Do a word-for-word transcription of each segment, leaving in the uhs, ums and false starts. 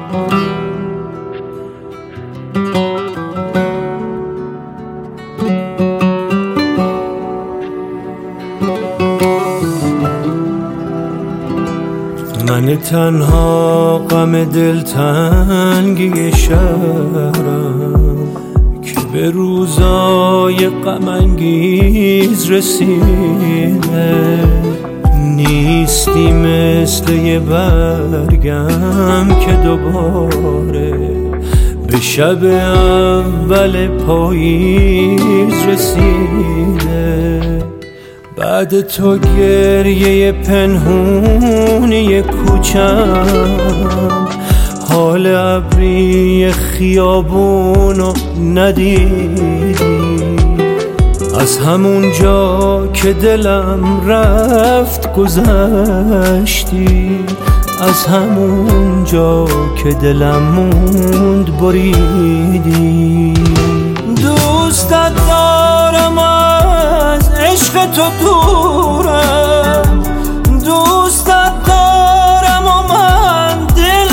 من تنها غم دلتنگی شهرم که به روزای غم انگیز رسیده، نیستی مثل یه برگم که دوباره به شب اول پاییز رسیده. بعد تو گریه پنهونی کوچم، حال ابری خیابونو ندیدی. از همون جا که دلم رفت گذشتی، از همون جا که دلم موند بریدی. دوستت دارم، از عشق تو دورم، دوستت دارم و من دل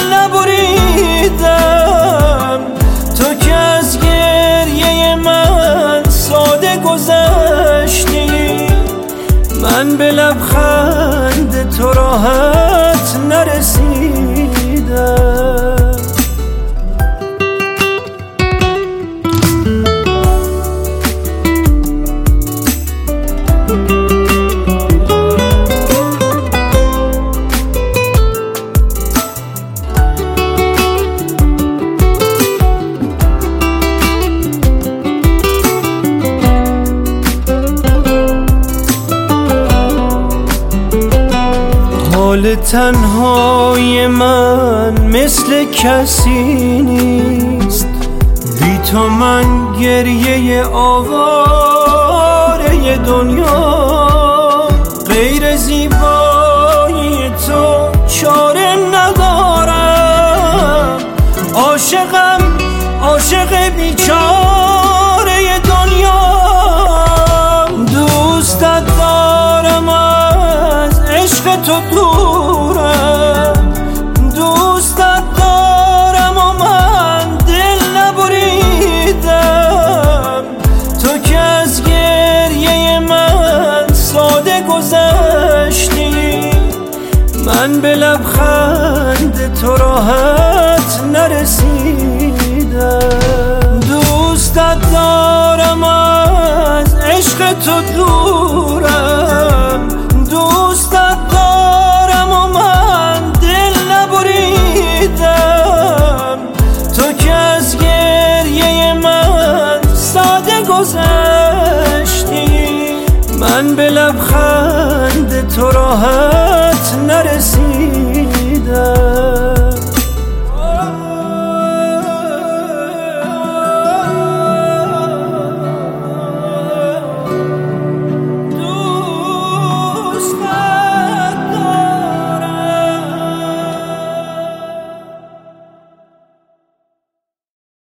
نبریدم. تو که از گریه من ساده گذشتی، من به لبخند تو راحت نرسیدم. حال تنهای من مثل کسی نیست، بی تو من گریه آواره دنیا. غیر زیبایی تو چاره ندارم، عاشقم عاشق بیچاره دنیا. دوستت دارم، از عشق تو دورم، دوستت دارم و من دل نبریدم. تو که از گریه من ساده گذشتی، من به لبخند تو راحت نرسیدم. دوستت دارم، از عشق تو دورم، دوستت دارم و من دل نبریدم. تو که از گریه من ساده گذشتی، من به لبخند تو راحت نرسیدم.